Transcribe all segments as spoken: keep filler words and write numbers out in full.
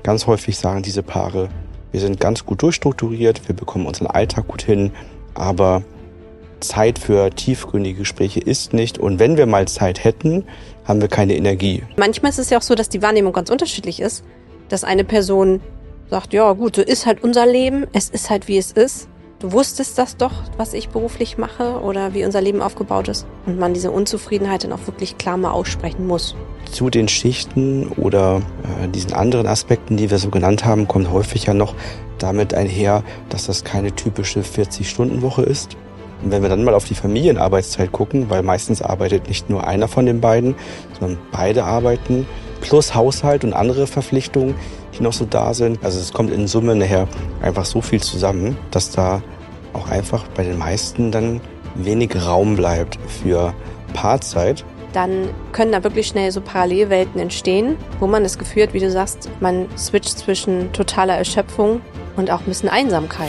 ganz häufig sagen diese Paare, wir sind ganz gut durchstrukturiert, wir bekommen unseren Alltag gut hin, aber Zeit für tiefgründige Gespräche ist nicht. Und wenn wir mal Zeit hätten, haben wir keine Energie. Manchmal ist es ja auch so, dass die Wahrnehmung ganz unterschiedlich ist. Dass eine Person sagt, ja gut, so ist halt unser Leben, es ist halt wie es ist. Du wusstest das doch, was ich beruflich mache oder wie unser Leben aufgebaut ist. Und man diese Unzufriedenheit dann auch wirklich klar mal aussprechen muss. Zu den Schichten oder äh, diesen anderen Aspekten, die wir so genannt haben, kommt häufig ja noch damit einher, dass das keine typische vierzig-Stunden-Woche ist. Und wenn wir dann mal auf die Familienarbeitszeit gucken, weil meistens arbeitet nicht nur einer von den beiden, sondern beide arbeiten, plus Haushalt und andere Verpflichtungen, die noch so da sind. Also es kommt in Summe nachher einfach so viel zusammen, dass da auch einfach bei den meisten dann wenig Raum bleibt für Paarzeit. Dann können da wirklich schnell so Parallelwelten entstehen, wo man das Gefühl hat, wie du sagst, man switcht zwischen totaler Erschöpfung und auch ein bisschen Einsamkeit.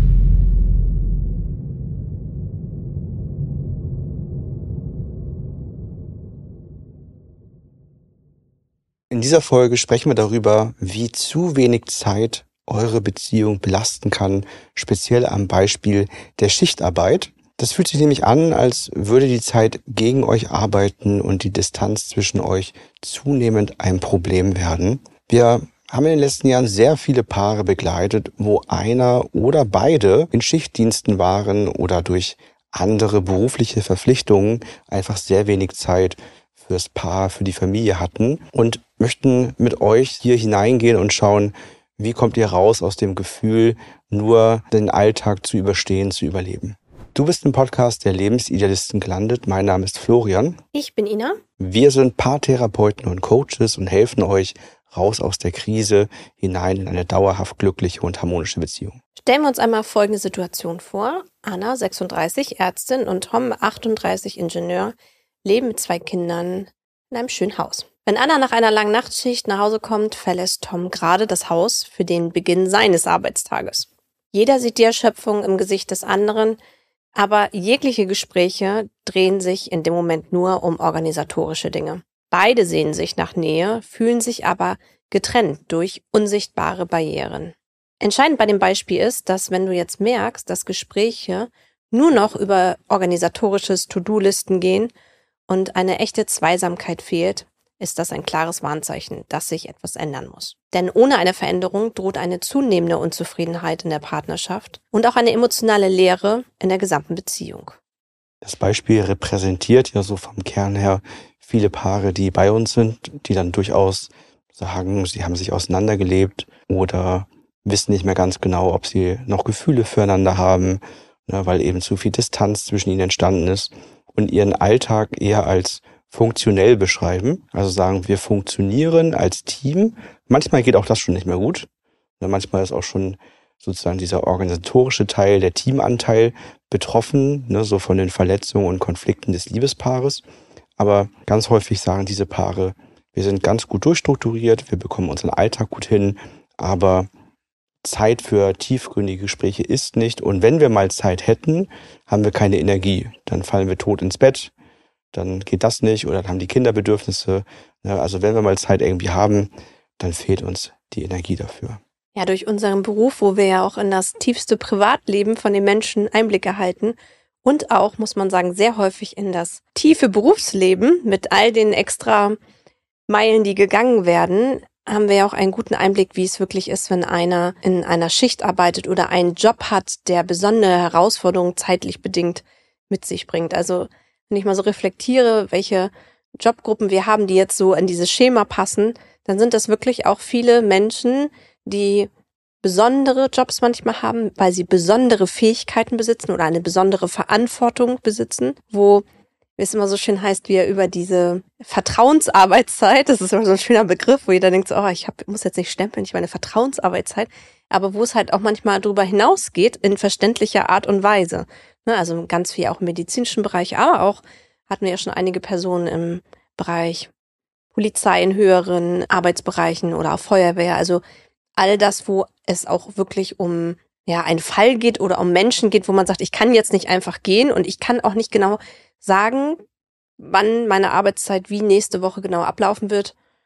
In dieser Folge sprechen wir darüber, wie zu wenig Zeit eure Beziehung belasten kann, speziell am Beispiel der Schichtarbeit. Das fühlt sich nämlich an, als würde die Zeit gegen euch arbeiten und die Distanz zwischen euch zunehmend ein Problem werden. Wir haben in den letzten Jahren sehr viele Paare begleitet, wo einer oder beide in Schichtdiensten waren oder durch andere berufliche Verpflichtungen einfach sehr wenig Zeit fürs Paar, für die Familie hatten und möchten mit euch hier hineingehen und schauen, wie kommt ihr raus aus dem Gefühl, nur den Alltag zu überstehen, zu überleben. Du bist im Podcast der Lebensidealisten gelandet. Mein Name ist Florian. Ich bin Ina. Wir sind Paartherapeuten und Coaches und helfen euch raus aus der Krise hinein in eine dauerhaft glückliche und harmonische Beziehung. Stellen wir uns einmal folgende Situation vor. Anna, sechsunddreißig, Ärztin und Tom, achtunddreißig, Ingenieur, leben mit zwei Kindern in einem schönen Haus. Wenn Anna nach einer langen Nachtschicht nach Hause kommt, verlässt Tom gerade das Haus für den Beginn seines Arbeitstages. Jeder sieht die Erschöpfung im Gesicht des anderen, aber jegliche Gespräche drehen sich in dem Moment nur um organisatorische Dinge. Beide sehen sich nach Nähe, fühlen sich aber getrennt durch unsichtbare Barrieren. Entscheidend bei dem Beispiel ist, dass wenn du jetzt merkst, dass Gespräche nur noch über organisatorisches To-Do-Listen gehen und eine echte Zweisamkeit fehlt, ist das ein klares Warnzeichen, dass sich etwas ändern muss. Denn ohne eine Veränderung droht eine zunehmende Unzufriedenheit in der Partnerschaft und auch eine emotionale Leere in der gesamten Beziehung. Das Beispiel repräsentiert ja so vom Kern her viele Paare, die bei uns sind, die dann durchaus sagen, sie haben sich auseinandergelebt oder wissen nicht mehr ganz genau, ob sie noch Gefühle füreinander haben, ne, weil eben zu viel Distanz zwischen ihnen entstanden ist und ihren Alltag eher als funktionell beschreiben, also sagen, wir funktionieren als Team. Manchmal geht auch das schon nicht mehr gut. Manchmal ist auch schon sozusagen dieser organisatorische Teil, der Teamanteil betroffen, ne, so von den Verletzungen und Konflikten des Liebespaares. Aber ganz häufig sagen diese Paare, wir sind ganz gut durchstrukturiert, wir bekommen unseren Alltag gut hin, aber Zeit für tiefgründige Gespräche ist nicht. Und wenn wir mal Zeit hätten, haben wir keine Energie. Dann fallen wir tot ins Bett. Dann geht das nicht oder dann haben die Kinder Bedürfnisse. Also wenn wir mal Zeit irgendwie haben, dann fehlt uns die Energie dafür. Ja, durch unseren Beruf, wo wir ja auch in das tiefste Privatleben von den Menschen Einblick erhalten und auch, muss man sagen, sehr häufig in das tiefe Berufsleben mit all den extra Meilen, die gegangen werden, haben wir ja auch einen guten Einblick, wie es wirklich ist, wenn einer in einer Schicht arbeitet oder einen Job hat, der besondere Herausforderungen zeitlich bedingt mit sich bringt. Also wenn ich mal so reflektiere, welche Jobgruppen wir haben, die jetzt so in dieses Schema passen, dann sind das wirklich auch viele Menschen, die besondere Jobs manchmal haben, weil sie besondere Fähigkeiten besitzen oder eine besondere Verantwortung besitzen, wo, wie es immer so schön heißt, wir über diese Vertrauensarbeitszeit, das ist immer so ein schöner Begriff, wo jeder denkt, so, oh, ich hab, muss jetzt nicht stempeln, ich meine Vertrauensarbeitszeit, aber wo es halt auch manchmal darüber hinausgeht, in verständlicher Art und Weise. Also ganz viel auch im medizinischen Bereich, aber auch hatten wir ja schon einige Personen im Bereich Polizei in höheren Arbeitsbereichen oder auch Feuerwehr. Also all das, wo es auch wirklich um ja einen Fall geht oder um Menschen geht, wo man sagt, ich kann jetzt nicht einfach gehen und ich kann auch nicht genau sagen, wann meine Arbeitszeit wie nächste Woche genau ablaufen wird.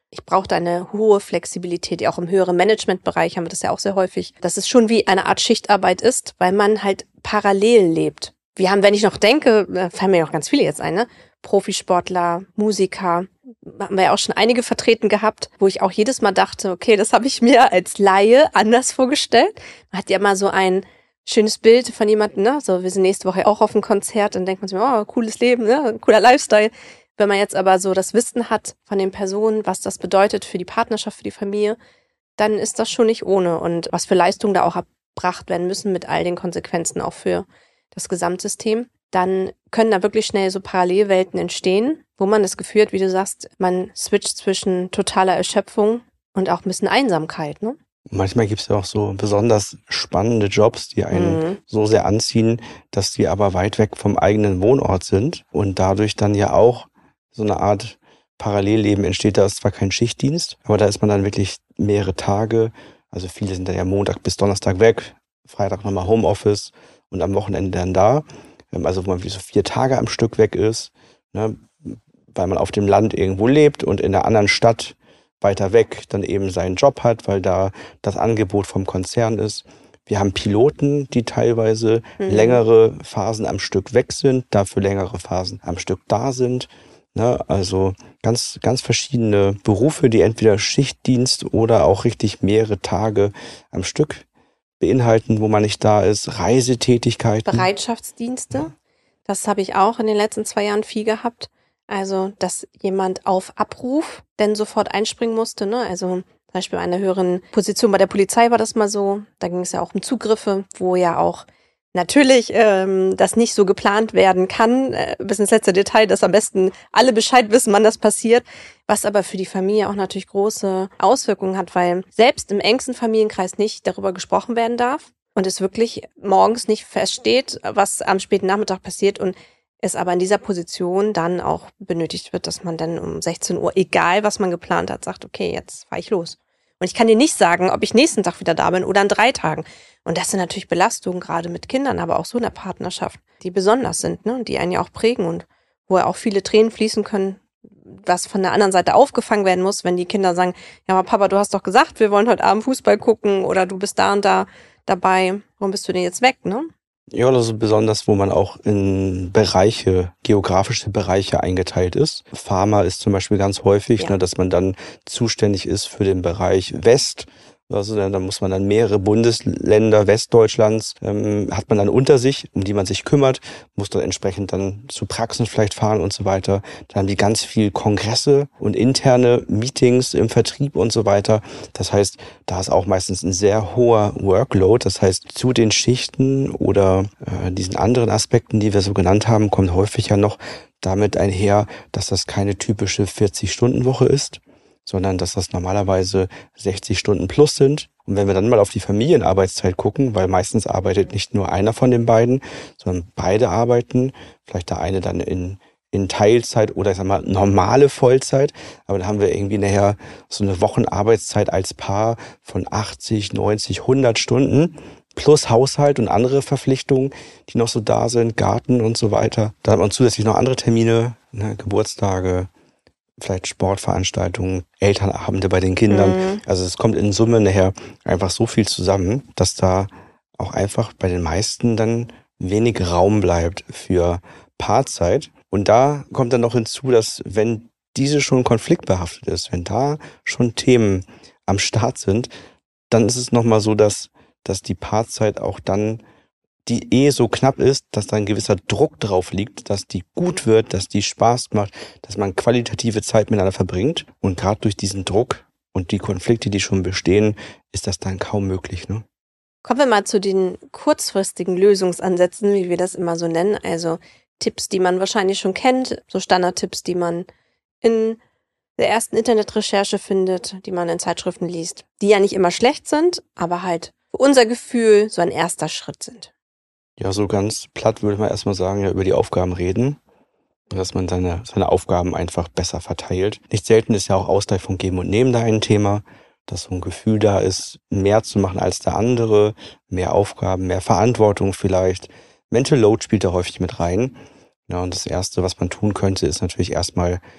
Ich brauche da eine hohe Flexibilität, auch im höheren Managementbereich haben wir das ja auch sehr häufig, dass es schon wie eine Art Schichtarbeit ist, weil man halt parallel lebt. Wir haben, wenn ich noch denke, da fallen mir auch ganz viele jetzt ein, ne? Profisportler, Musiker, haben wir ja auch schon einige vertreten gehabt, wo ich auch jedes Mal dachte, okay, das habe ich mir als Laie anders vorgestellt. Man hat ja mal so ein schönes Bild von jemandem, ne? So, wir sind nächste Woche auch auf einem Konzert, dann denkt man sich, oh, cooles Leben, ne? Cooler Lifestyle. Wenn man jetzt aber so das Wissen hat von den Personen, was das bedeutet für die Partnerschaft, für die Familie, dann ist das schon nicht ohne. Und was für Leistungen da auch erbracht werden müssen mit all den Konsequenzen auch für das Gesamtsystem, dann können da wirklich schnell so Parallelwelten entstehen, wo man das Gefühl hat, wie du sagst, man switcht zwischen totaler Erschöpfung und auch ein bisschen Einsamkeit, ne? Manchmal gibt es ja auch so besonders spannende Jobs, die einen mhm. so sehr anziehen, dass die aber weit weg vom eigenen Wohnort sind und dadurch dann ja auch so eine Art Parallelleben entsteht. Da ist zwar kein Schichtdienst, aber da ist man dann wirklich mehrere Tage. Also viele sind dann ja Montag bis Donnerstag weg, Freitag nochmal Homeoffice und am Wochenende dann da. Also wo man wie so vier Tage am Stück weg ist, ne, weil man auf dem Land irgendwo lebt und in einer anderen Stadt weiter weg dann eben seinen Job hat, weil da das Angebot vom Konzern ist. Wir haben Piloten, die teilweise mhm. längere Phasen am Stück weg sind, dafür längere Phasen am Stück da sind. Ne, also ganz, ganz verschiedene Berufe, die entweder Schichtdienst oder auch richtig mehrere Tage am Stück beinhalten, wo man nicht da ist. Reisetätigkeiten. Bereitschaftsdienste, ja. Das habe ich auch in den letzten zwei Jahren viel gehabt. Also, dass jemand auf Abruf denn sofort einspringen musste, ne? Also zum Beispiel eine höheren Position bei der Polizei war das mal so. Da ging es ja auch um Zugriffe, wo ja auch natürlich ähm, das nicht so geplant werden kann, äh, bis ins letzte Detail, dass am besten alle Bescheid wissen, wann das passiert, was aber für die Familie auch natürlich große Auswirkungen hat, weil selbst im engsten Familienkreis nicht darüber gesprochen werden darf und es wirklich morgens nicht feststeht, was am späten Nachmittag passiert und es aber in dieser Position dann auch benötigt wird, dass man dann um sechzehn Uhr, egal was man geplant hat, sagt, okay, jetzt fahre ich los. Und ich kann dir nicht sagen, ob ich nächsten Tag wieder da bin oder in drei Tagen. Und das sind natürlich Belastungen, gerade mit Kindern, aber auch so in der Partnerschaft, die besonders sind, ne, die einen ja auch prägen und wo ja auch viele Tränen fließen können, was von der anderen Seite aufgefangen werden muss, wenn die Kinder sagen, ja, aber Papa, du hast doch gesagt, wir wollen heute Abend Fußball gucken oder du bist da und da dabei. Warum bist du denn jetzt weg, ne? Ja, also besonders, wo man auch in Bereiche, geografische Bereiche eingeteilt ist. Pharma ist zum Beispiel ganz häufig, ja. ne, dass man dann zuständig ist für den Bereich West. Also da muss man dann mehrere Bundesländer Westdeutschlands, ähm, hat man dann unter sich, um die man sich kümmert, muss dann entsprechend dann zu Praxen vielleicht fahren und so weiter. Dann haben die ganz viel Kongresse und interne Meetings im Vertrieb und so weiter. Das heißt, da ist auch meistens ein sehr hoher Workload. Das heißt, zu den Schichten oder äh, diesen anderen Aspekten, die wir so genannt haben, kommt häufig ja noch damit einher, dass das keine typische vierzig-Stunden-Woche ist, sondern dass das normalerweise sechzig Stunden plus sind. Und wenn wir dann mal auf die Familienarbeitszeit gucken, weil meistens arbeitet nicht nur einer von den beiden, sondern beide arbeiten, vielleicht der eine dann in, in Teilzeit oder ich sag mal normale Vollzeit, aber dann haben wir irgendwie nachher so eine Wochenarbeitszeit als Paar von achtzig, neunzig, hundert Stunden plus Haushalt und andere Verpflichtungen, die noch so da sind, Garten und so weiter. Da hat man zusätzlich noch andere Termine, ne, Geburtstage, vielleicht Sportveranstaltungen, Elternabende bei den Kindern. Mhm. Also es kommt in Summe nachher einfach so viel zusammen, dass da auch einfach bei den meisten dann wenig Raum bleibt für Paarzeit. Und da kommt dann noch hinzu, dass wenn diese schon konfliktbehaftet ist, wenn da schon Themen am Start sind, dann ist es nochmal so, dass, dass die Paarzeit auch dann die eh so knapp ist, dass da ein gewisser Druck drauf liegt, dass die gut wird, dass die Spaß macht, dass man qualitative Zeit miteinander verbringt. Und gerade durch diesen Druck und die Konflikte, die schon bestehen, ist das dann kaum möglich, ne? Kommen wir mal zu den kurzfristigen Lösungsansätzen, wie wir das immer so nennen. Also Tipps, die man wahrscheinlich schon kennt, so Standardtipps, die man in der ersten Internetrecherche findet, die man in Zeitschriften liest, die ja nicht immer schlecht sind, aber halt für unser Gefühl so ein erster Schritt sind. Ja, so ganz platt würde man erstmal sagen, ja, über die Aufgaben reden, dass man seine, seine Aufgaben einfach besser verteilt. Nicht selten ist ja auch Ausgleich von Geben und Nehmen da ein Thema, dass so ein Gefühl da ist, mehr zu machen als der andere, mehr Aufgaben, mehr Verantwortung vielleicht. Mental Load spielt da häufig mit rein. Ja, und das Erste, was man tun könnte, ist natürlich erstmal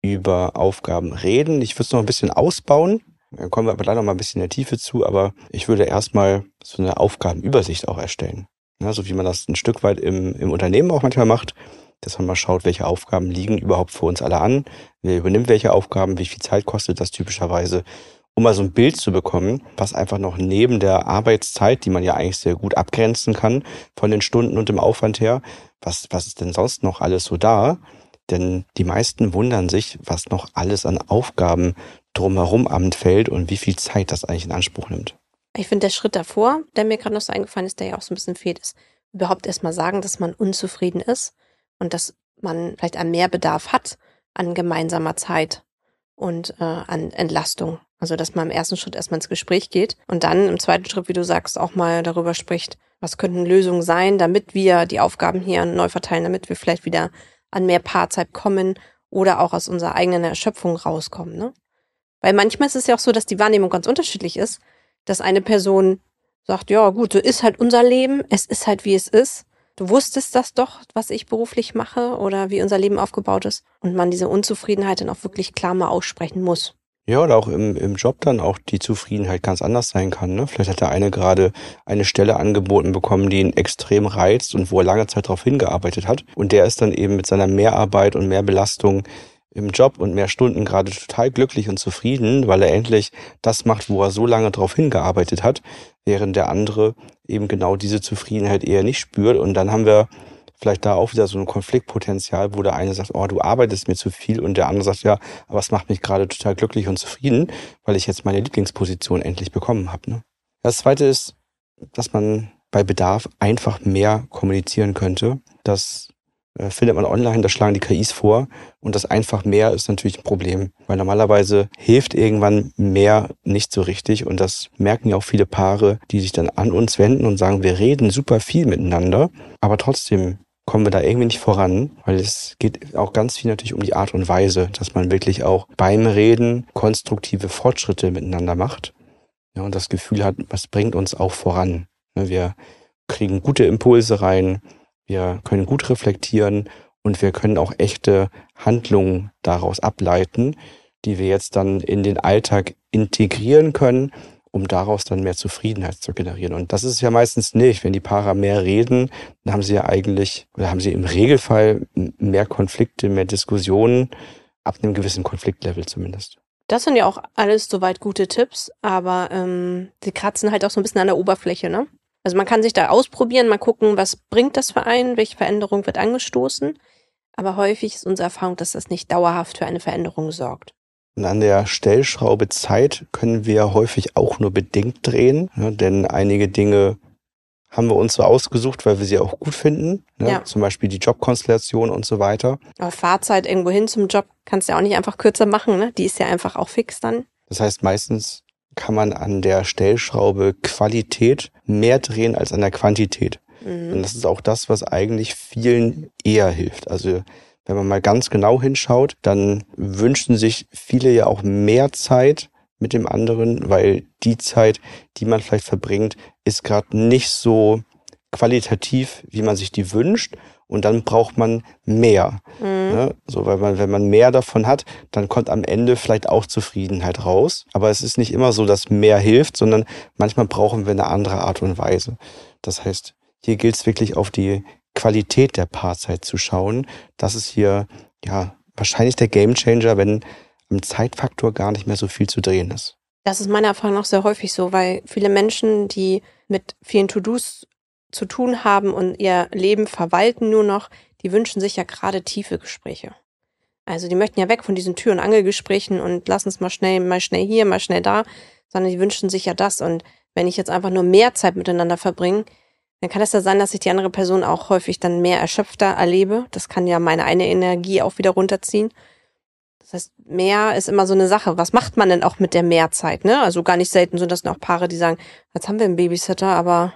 über Aufgaben reden. Ich würde es noch ein bisschen ausbauen. Dann kommen wir aber gleich noch mal ein bisschen in der Tiefe zu. Aber ich würde erstmal so eine Aufgabenübersicht auch erstellen. Ja, so wie man das ein Stück weit im, im Unternehmen auch manchmal macht, dass man mal schaut, welche Aufgaben liegen überhaupt für uns alle an. Wer übernimmt welche Aufgaben, wie viel Zeit kostet das typischerweise, um mal so ein Bild zu bekommen, was einfach noch neben der Arbeitszeit, die man ja eigentlich sehr gut abgrenzen kann von den Stunden und dem Aufwand her, was, was ist denn sonst noch alles so da? Denn die meisten wundern sich, was noch alles an Aufgaben drumherum anfällt und wie viel Zeit das eigentlich in Anspruch nimmt. Ich finde, der Schritt davor, der mir gerade noch so eingefallen ist, der ja auch so ein bisschen fehlt, ist überhaupt erstmal sagen, dass man unzufrieden ist und dass man vielleicht einen Mehrbedarf hat an gemeinsamer Zeit und äh, an Entlastung. Also, dass man im ersten Schritt erstmal ins Gespräch geht und dann im zweiten Schritt, wie du sagst, auch mal darüber spricht, was könnten Lösungen sein, damit wir die Aufgaben hier neu verteilen, damit wir vielleicht wieder an mehr Paarzeit kommen oder auch aus unserer eigenen Erschöpfung rauskommen, ne? Weil manchmal ist es ja auch so, dass die Wahrnehmung ganz unterschiedlich ist, dass eine Person sagt, ja gut, so ist halt unser Leben, es ist halt wie es ist. Du wusstest das doch, was ich beruflich mache oder wie unser Leben aufgebaut ist und man diese Unzufriedenheit dann auch wirklich klar mal aussprechen muss. Ja, oder auch im, im Job dann auch die Zufriedenheit ganz anders sein kann, ne? Vielleicht hat der eine gerade eine Stelle angeboten bekommen, die ihn extrem reizt und wo er lange Zeit darauf hingearbeitet hat. Und der ist dann eben mit seiner Mehrarbeit und mehr Belastung im Job und mehr Stunden gerade total glücklich und zufrieden, weil er endlich das macht, wo er so lange drauf hingearbeitet hat, während der andere eben genau diese Zufriedenheit eher nicht spürt. Und dann haben wir vielleicht da auch wieder so ein Konfliktpotenzial, wo der eine sagt, oh, du arbeitest mir zu viel und der andere sagt, ja, aber es macht mich gerade total glücklich und zufrieden, weil ich jetzt meine Lieblingsposition endlich bekommen habe. Ne? Das Zweite ist, dass man bei Bedarf einfach mehr kommunizieren könnte. Das äh, findet man online, da schlagen die K Is vor und das einfach mehr ist natürlich ein Problem, weil normalerweise hilft irgendwann mehr nicht so richtig und das merken ja auch viele Paare, die sich dann an uns wenden und sagen, wir reden super viel miteinander, aber trotzdem kommen wir da irgendwie nicht voran, weil es geht auch ganz viel natürlich um die Art und Weise, dass man wirklich auch beim Reden konstruktive Fortschritte miteinander macht, ja, und das Gefühl hat, was bringt uns auch voran. Wir kriegen gute Impulse rein, wir können gut reflektieren und wir können auch echte Handlungen daraus ableiten, die wir jetzt dann in den Alltag integrieren können, um daraus dann mehr Zufriedenheit zu generieren. Und das ist ja meistens nicht. Wenn die Paare mehr reden, dann haben sie ja eigentlich, oder haben sie im Regelfall mehr Konflikte, mehr Diskussionen, ab einem gewissen Konfliktlevel zumindest. Das sind ja auch alles soweit gute Tipps, aber ähm, sie kratzen halt auch so ein bisschen an der Oberfläche, ne? Also man kann sich da ausprobieren, mal gucken, was bringt das für einen, welche Veränderung wird angestoßen. Aber häufig ist unsere Erfahrung, dass das nicht dauerhaft für eine Veränderung sorgt. Und an der Stellschraube Zeit können wir häufig auch nur bedingt drehen, ne? Denn einige Dinge haben wir uns so ausgesucht, weil wir sie auch gut finden, ne? Ja. Zum Beispiel die Jobkonstellation und so weiter. Aber Fahrzeit irgendwo hin zum Job kannst du ja auch nicht einfach kürzer machen, ne? Die ist ja einfach auch fix dann. Das heißt, meistens kann man an der Stellschraube Qualität mehr drehen als an der Quantität. Mhm. Und das ist auch das, was eigentlich vielen eher hilft. Also wenn man mal ganz genau hinschaut, dann wünschen sich viele ja auch mehr Zeit mit dem anderen, weil die Zeit, die man vielleicht verbringt, ist gerade nicht so qualitativ, wie man sich die wünscht. Und dann braucht man mehr. Mhm. Ne? So, weil man, wenn man mehr davon hat, dann kommt am Ende vielleicht auch Zufriedenheit raus. Aber es ist nicht immer so, dass mehr hilft, sondern manchmal brauchen wir eine andere Art und Weise. Das heißt, hier gilt es wirklich auf die Qualität der Paarzeit zu schauen. Das ist hier ja wahrscheinlich der Gamechanger, wenn am Zeitfaktor gar nicht mehr so viel zu drehen ist. Das ist meiner Erfahrung nach sehr häufig so, weil viele Menschen, die mit vielen To-Dos zu tun haben und ihr Leben verwalten nur noch, die wünschen sich ja gerade tiefe Gespräche. Also die möchten ja weg von diesen Tür- und Angelgesprächen und lassen es mal schnell, mal schnell hier, mal schnell da, sondern die wünschen sich ja das. Und wenn ich jetzt einfach nur mehr Zeit miteinander verbringe, dann kann es ja sein, dass ich die andere Person auch häufig dann mehr erschöpfter erlebe. Das kann ja meine eine Energie auch wieder runterziehen. Das heißt, mehr ist immer so eine Sache. Was macht man denn auch mit der Mehrzeit, ne? Also gar nicht selten sind das auch Paare, die sagen, jetzt haben wir einen Babysitter, aber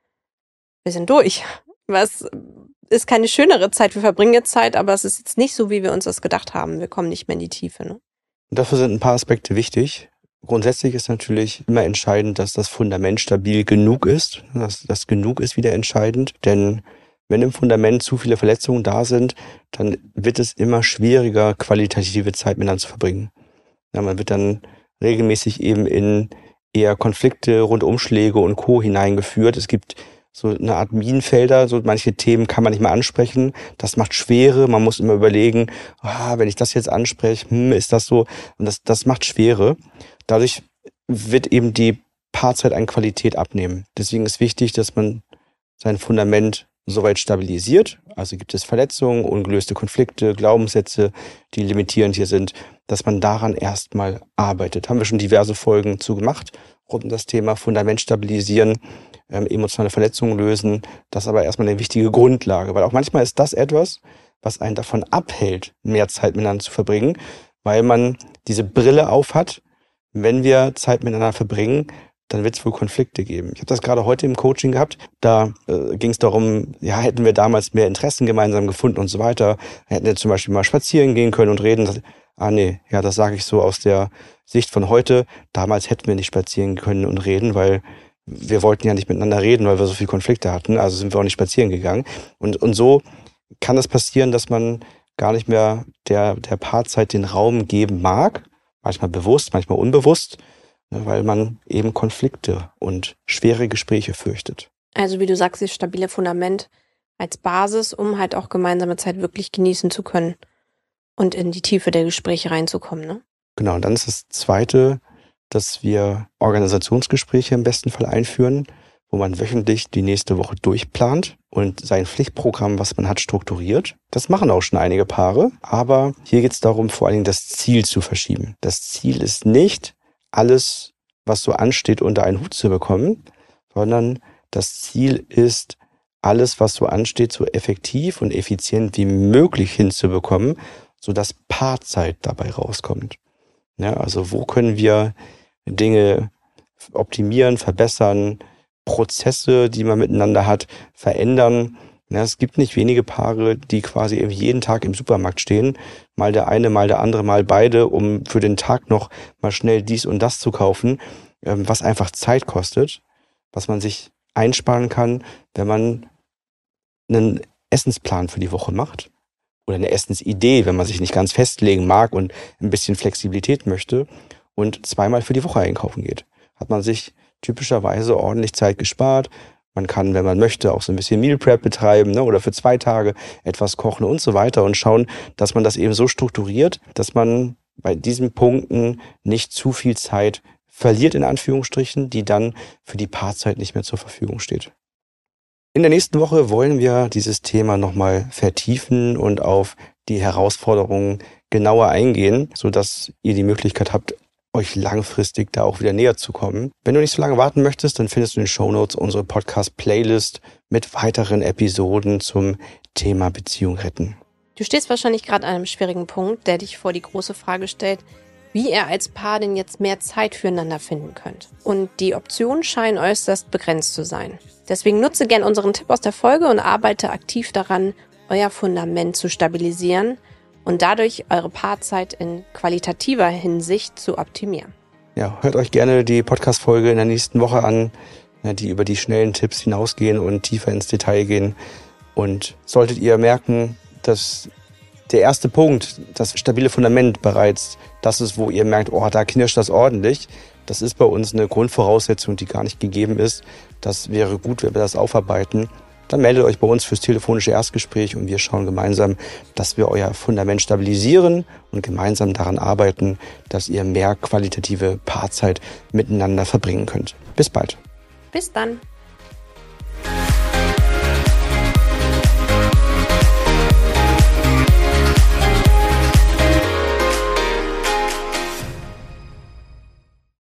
wir sind durch. Was ist keine schönere Zeit. Wir verbringen jetzt Zeit, aber es ist jetzt nicht so, wie wir uns das gedacht haben. Wir kommen nicht mehr in die Tiefe, ne? Dafür sind ein paar Aspekte wichtig. Grundsätzlich ist natürlich immer entscheidend, dass das Fundament stabil genug ist. Dass das genug ist wieder entscheidend. Denn Wenn im Fundament zu viele Verletzungen da sind, dann wird es immer schwieriger, qualitative Zeit miteinander zu verbringen. Ja, man wird dann regelmäßig eben in eher Konflikte, Rundumschläge und Co. hineingeführt. Es gibt so eine Art Minenfelder, so manche Themen kann man nicht mehr ansprechen. Das macht Schwere, man muss immer überlegen, ah, wenn ich das jetzt anspreche, hm, ist das so? Und das, das macht Schwere. Dadurch wird eben die Paarzeit an Qualität abnehmen. Deswegen ist wichtig, dass man sein Fundament soweit stabilisiert. Also gibt es Verletzungen, ungelöste Konflikte, Glaubenssätze, die limitierend hier sind, dass man daran erstmal arbeitet. Haben wir schon diverse Folgen zu gemacht, rund um das Thema Fundament stabilisieren, ähm, emotionale Verletzungen lösen. Das ist aber erstmal eine wichtige Grundlage, weil auch manchmal ist das etwas, was einen davon abhält, mehr Zeit miteinander zu verbringen, weil man diese Brille aufhat. Wenn wir Zeit miteinander verbringen, dann wird es wohl Konflikte geben. Ich habe das gerade heute im Coaching gehabt. Da äh, ging es darum, ja, hätten wir damals mehr Interessen gemeinsam gefunden und so weiter. Hätten wir zum Beispiel mal spazieren gehen können und reden. Ah nee, ja, das sage ich so aus der Sicht von heute. Damals hätten wir nicht spazieren können und reden, weil wir wollten ja nicht miteinander reden, weil wir so viele Konflikte hatten. Also sind wir auch nicht spazieren gegangen. Und, und so kann es passieren, dass man gar nicht mehr der, der Paarzeit den Raum geben mag. Manchmal bewusst, manchmal unbewusst, weil man eben Konflikte und schwere Gespräche fürchtet. Also wie du sagst, das stabile Fundament als Basis, um halt auch gemeinsame Zeit wirklich genießen zu können und in die Tiefe der Gespräche reinzukommen, ne? Genau, und dann ist das Zweite, dass wir Organisationsgespräche im besten Fall einführen, wo man wöchentlich die nächste Woche durchplant und sein Pflichtprogramm, was man hat, strukturiert. Das machen auch schon einige Paare, aber hier geht es darum, vor allen Dingen das Ziel zu verschieben. Das Ziel ist nicht, alles, was so ansteht, unter einen Hut zu bekommen, sondern das Ziel ist, alles, was so ansteht, so effektiv und effizient wie möglich hinzubekommen, sodass Paarzeit dabei rauskommt. Ja, also wo können wir Dinge optimieren, verbessern, Prozesse, die man miteinander hat, verändern. Ja, es gibt nicht wenige Paare, die quasi jeden Tag im Supermarkt stehen, mal der eine, mal der andere, mal beide, um für den Tag noch mal schnell dies und das zu kaufen, was einfach Zeit kostet, was man sich einsparen kann, wenn man einen Essensplan für die Woche macht oder eine Essensidee, wenn man sich nicht ganz festlegen mag und ein bisschen Flexibilität möchte und zweimal für die Woche einkaufen geht. Hat man sich typischerweise ordentlich Zeit gespart. Man kann, wenn man möchte, auch so ein bisschen Meal Prep betreiben, ne, oder für zwei Tage etwas kochen und so weiter und schauen, dass man das eben so strukturiert, dass man bei diesen Punkten nicht zu viel Zeit verliert, in Anführungsstrichen, die dann für die Paarzeit nicht mehr zur Verfügung steht. In der nächsten Woche wollen wir dieses Thema nochmal vertiefen und auf die Herausforderungen genauer eingehen, sodass ihr die Möglichkeit habt, euch langfristig da auch wieder näher zu kommen. Wenn du nicht so lange warten möchtest, dann findest du in den Shownotes unsere Podcast-Playlist mit weiteren Episoden zum Thema Beziehung retten. Du stehst wahrscheinlich gerade an einem schwierigen Punkt, der dich vor die große Frage stellt, wie ihr als Paar denn jetzt mehr Zeit füreinander finden könnt. Und die Optionen scheinen äußerst begrenzt zu sein. Deswegen nutze gern unseren Tipp aus der Folge und arbeite aktiv daran, euer Fundament zu stabilisieren und dadurch eure Paarzeit in qualitativer Hinsicht zu optimieren. Ja, hört euch gerne die Podcast-Folge in der nächsten Woche an, die über die schnellen Tipps hinausgehen und tiefer ins Detail gehen. Und solltet ihr merken, dass der erste Punkt, das stabile Fundament bereits, das ist, wo ihr merkt, oh, da knirscht das ordentlich. Das ist bei uns eine Grundvoraussetzung, die gar nicht gegeben ist. Das wäre gut, wenn wir das aufarbeiten. Dann meldet euch bei uns fürs telefonische Erstgespräch und wir schauen gemeinsam, dass wir euer Fundament stabilisieren und gemeinsam daran arbeiten, dass ihr mehr qualitative Paarzeit miteinander verbringen könnt. Bis bald. Bis dann.